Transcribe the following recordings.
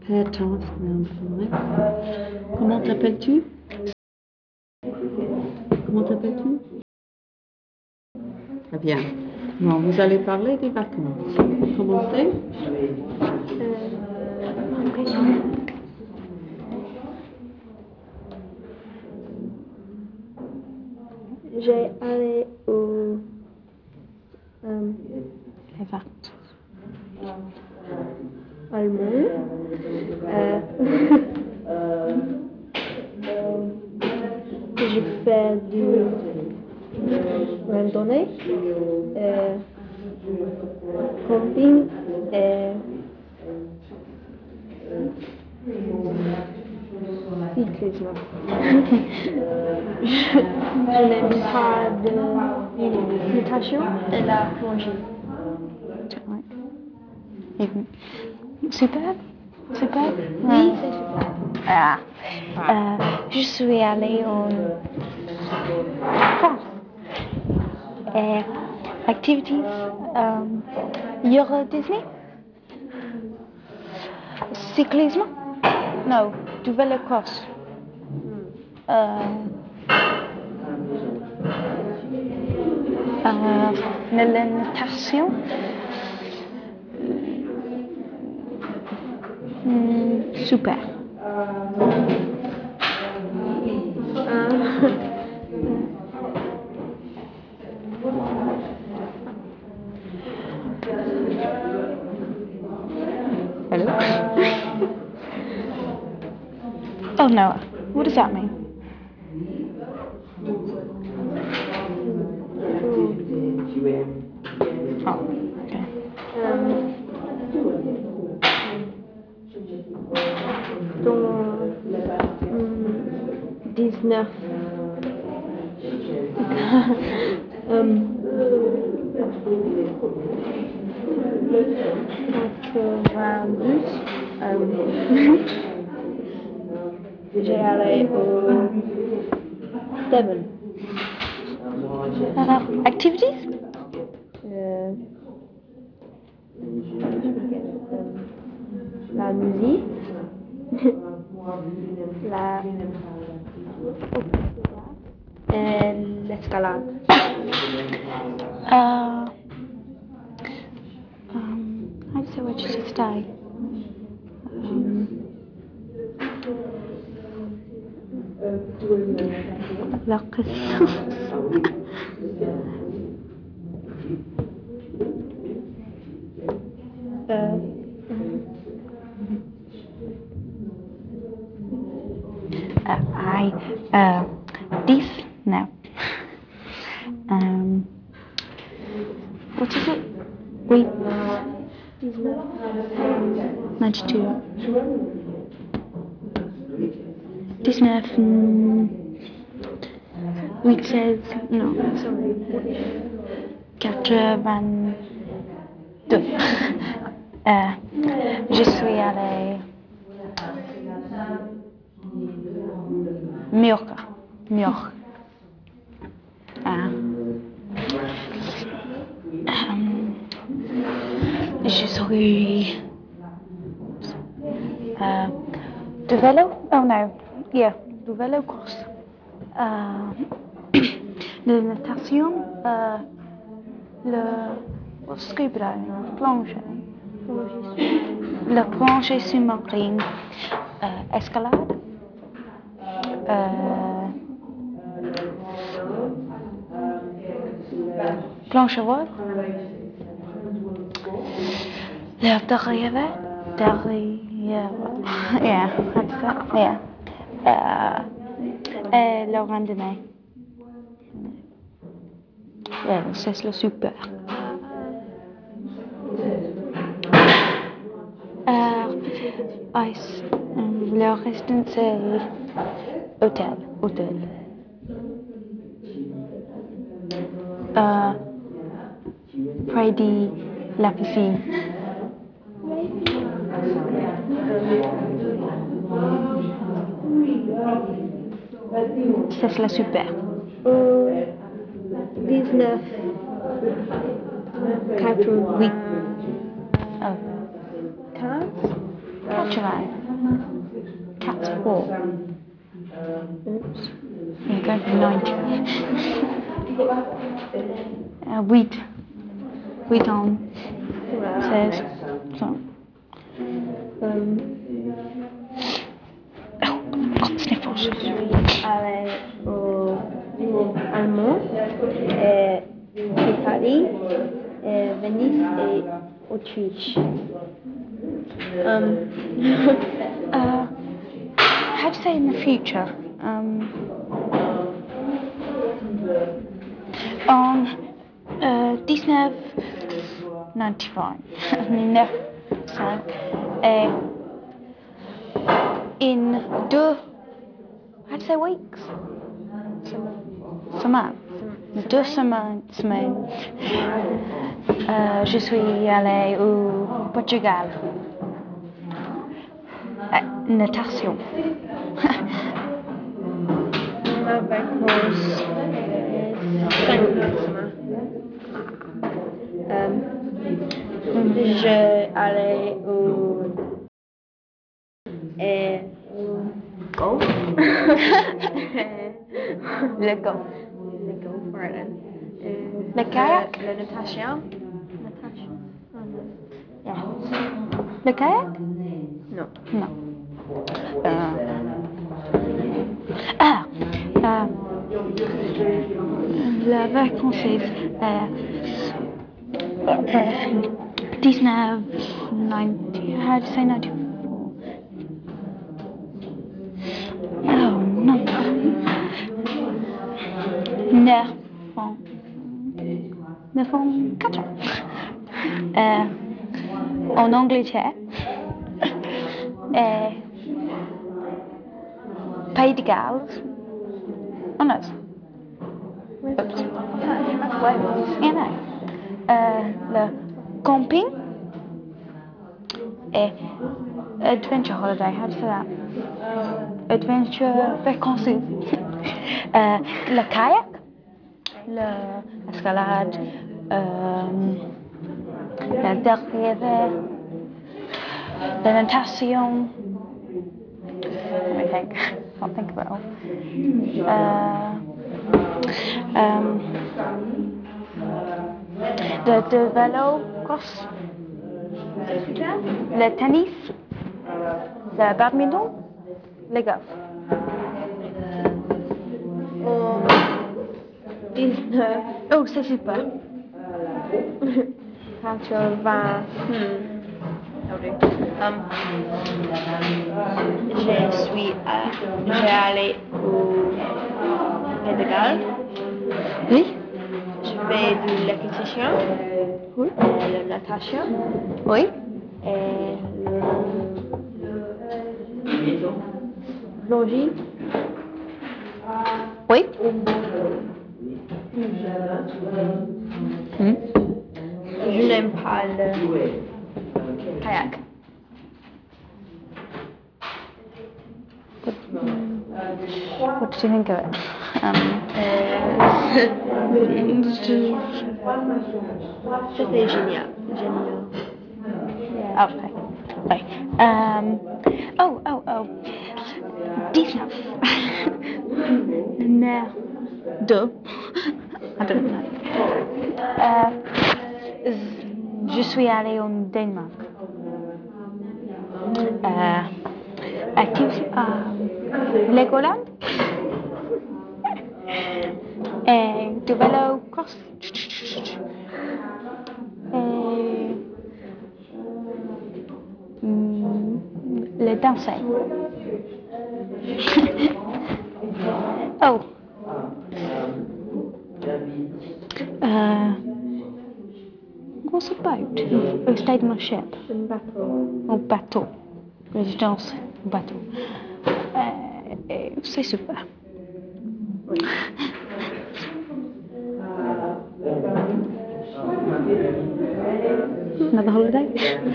Attends, ouais. Comment t'appelles-tu? Comment t'appelles-tu? Très bien. Bon, vous allez parler des vacances. Commencez. J'ai allé au Les vacances. allemand. Je fais du randonnée, camping et cyclisme. Je n'aime pas de natation et la plongée. Ouais. Et super? Super? Oui, c'est super. Ah. Je suis allée en France. Et activities, Euro Disney? Cyclisme? Non, du vélo cross. La natation? Super. Hello? Oh, Noah. What does that mean? Oh, okay. 19. 92. J'ai allé au Devon. Activities? La musique, la et l'escalade. I'd say where did you stay? La question. This no. What is it? Weeks. 92. 19. Week says no. Sorry. 82. Je suis allée Mallorca. Mallorca. Je suis de vélo. Oh no. Yeah, de vélo course. De natation. Le scuba diving, plongée. La plongée sous-marine. Escalade. Planche à voile. Le derrière. Yeah, that's it. Yeah. Et le randonnée. Yeah, c'est le super. Le restant c'est hôtel. Près de la piscine. C'est la super. 19. 88. Oh. 15. Adventureland. Cats 4. Oops. You're going for 90. Wheat. Wheat on says. So. Oh, I've got sniffles. Je suis allée au Allemand, Italie, Venise et Autriche. How do you say in the future? En 1995, 9, et in 2, how do you say weeks? Semaines. 2 semaines, je suis allée au Portugal. Natation. Ma vacances 5 semaines. Je allais au golf. Le golf. Le golf, pardon. Le kayak? La natation. Natation? Yeah. Le kayak? Non. Non. La vacance est 1990. How do you say 94? Oh, non. 4 ans. En Angleterre. Pays de Galles. Oh no. Oops. That's Wales. Yeah, no. Le camping. Adventure holiday. How do you say that? Adventure vacances. Le kayak. L'escalade. La derrière. La natation. Let me think. Can't think of it all. Le vélo cross. Le tennis. Le badminton. Le golf. En 19. Oh, c'est super. 80. J'ai allé au Pays de Galles. Oui. Je fais de l'équitation. Oui. La natation. Oui. Et le logis. Oui. Je n'aime pas le kayak. What did you think of it? C'était génial. Okay. Okay. Oh. 19. Deux. I don't know. Je suis allée au Danemark. Active Legoland. Et de vélo cross. Et le danser. Oh. What's a boat? We stayed on a ship. Un bateau. Au bateau. Résidence au bateau. C'est super. Another holiday?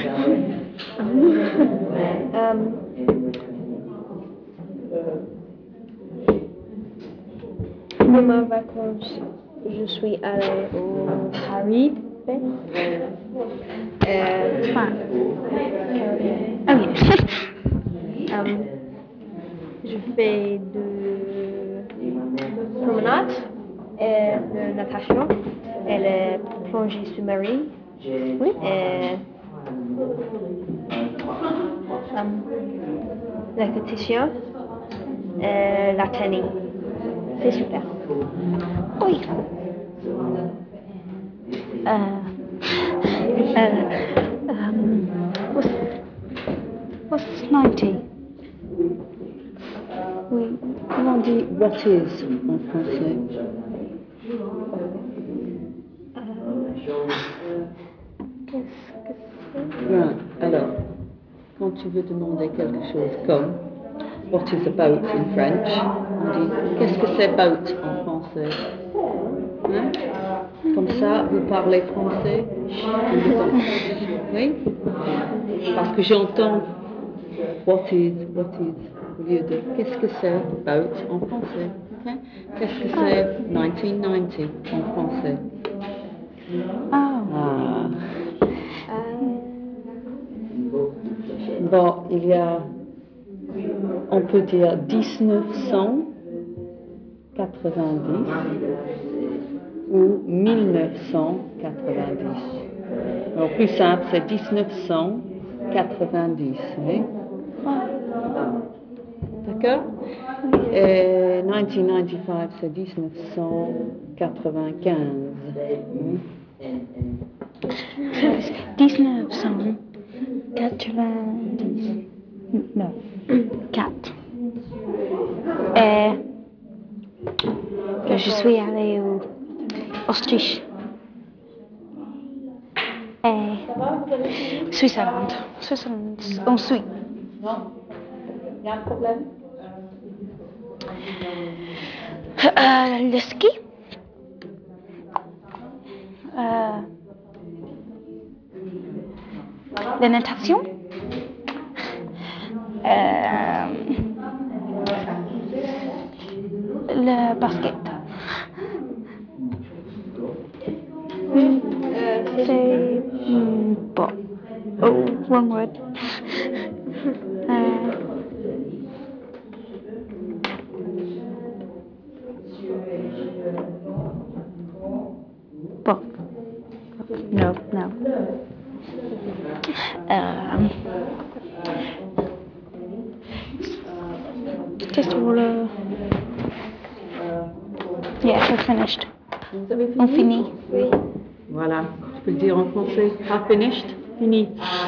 Pour ma vacances, je suis allée au Caraïbes. France. Oh yeah. Je fais de promenade et de natation et la plongée sous-marine. Oui. Et la compétition et la tennis. C'est super. Oui. What's 90? Oui. Comment on dit what is en français? Qu'est-ce que c'est? Ouais, alors, quand tu veux demander quelque chose comme what is a boat in French, on dit qu'est-ce que c'est boat en français? Hein? Comme ça, vous parlez français tout le temps. Oui? Parce que j'entends what is au lieu de qu'est-ce que c'est boat en français. Okay? Qu'est-ce que c'est 1990 en français? Oh. Ah. Bon, il y a, on peut dire 1990 ou 1990. Alors, plus simple, c'est 1990. Oui? D'accord? Et 1995, c'est 1995. Oui? So it's 1990. No. 4. Et je suis allée au Autriche. Et Suisse-Allemand. On suit. Non? Il y a un problème? Le ski. La natation. Le basket. C'est bon. Oh, wrong word. Bon. No. Just all. Yeah, we're finished. Vous avez fini? On finit. Oui. Voilà, je peux le dire en français. Half finished? Fini.